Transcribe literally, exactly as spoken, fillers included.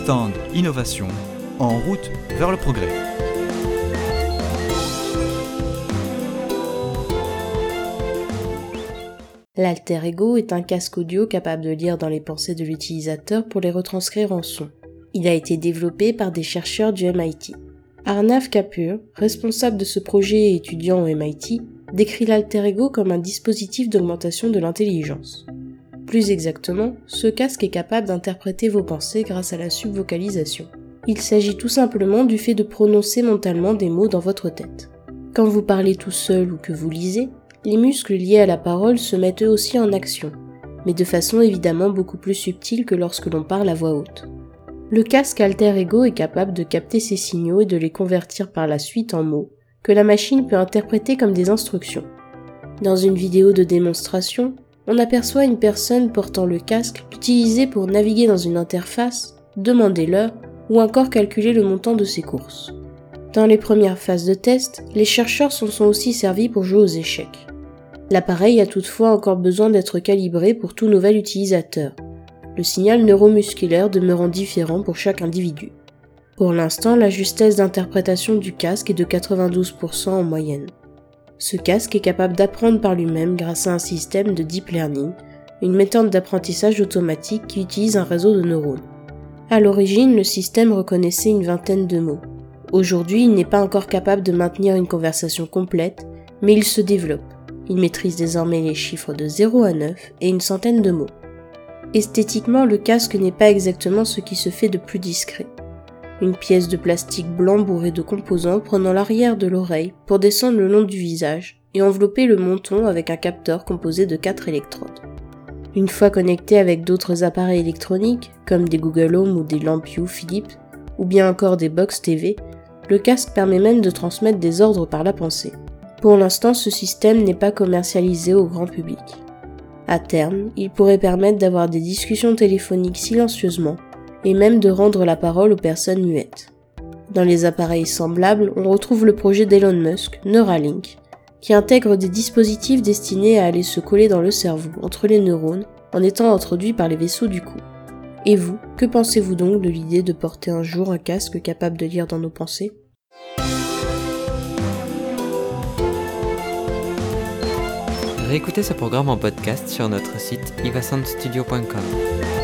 stand Innovation, en route vers le progrès. L'Alter Ego est un casque audio capable de lire dans les pensées de l'utilisateur pour les retranscrire en son. Il a été développé par des chercheurs du M I T. Arnav Kapur, responsable de ce projet et étudiant au M I T, décrit l'Alter Ego comme un dispositif d'augmentation de l'intelligence. Plus exactement, ce casque est capable d'interpréter vos pensées grâce à la subvocalisation. Il s'agit tout simplement du fait de prononcer mentalement des mots dans votre tête. Quand vous parlez tout seul ou que vous lisez, les muscles liés à la parole se mettent eux aussi en action, mais de façon évidemment beaucoup plus subtile que lorsque l'on parle à voix haute. Le casque Alter Ego est capable de capter ces signaux et de les convertir par la suite en mots, que la machine peut interpréter comme des instructions. Dans une vidéo de démonstration, on aperçoit une personne portant le casque l'utiliser pour naviguer dans une interface, demander l'heure ou encore calculer le montant de ses courses. Dans les premières phases de test, les chercheurs s'en sont aussi servis pour jouer aux échecs. L'appareil a toutefois encore besoin d'être calibré pour tout nouvel utilisateur, le signal neuromusculaire demeurant différent pour chaque individu. Pour l'instant, la justesse d'interprétation du casque est de quatre-vingt-douze pour cent en moyenne. Ce casque est capable d'apprendre par lui-même grâce à un système de deep learning, une méthode d'apprentissage automatique qui utilise un réseau de neurones. À l'origine, le système reconnaissait une vingtaine de mots. Aujourd'hui, il n'est pas encore capable de maintenir une conversation complète, mais il se développe. Il maîtrise désormais les chiffres de zéro à neuf et une centaine de mots. Esthétiquement, le casque n'est pas exactement ce qui se fait de plus discret. Une pièce de plastique blanc bourrée de composants prenant l'arrière de l'oreille pour descendre le long du visage et envelopper le menton avec un capteur composé de quatre électrodes. Une fois connecté avec d'autres appareils électroniques, comme des Google Home ou des lampes Hue Philips, ou bien encore des box T V, le casque permet même de transmettre des ordres par la pensée. Pour l'instant, ce système n'est pas commercialisé au grand public. À terme, il pourrait permettre d'avoir des discussions téléphoniques silencieusement et même de rendre la parole aux personnes muettes. Dans les appareils semblables, on retrouve le projet d'Elon Musk, Neuralink, qui intègre des dispositifs destinés à aller se coller dans le cerveau, entre les neurones, en étant introduits par les vaisseaux du cou. Et vous, que pensez-vous donc de l'idée de porter un jour un casque capable de lire dans nos pensées ? Réécoutez ce programme en podcast sur notre site iva sound studio point com.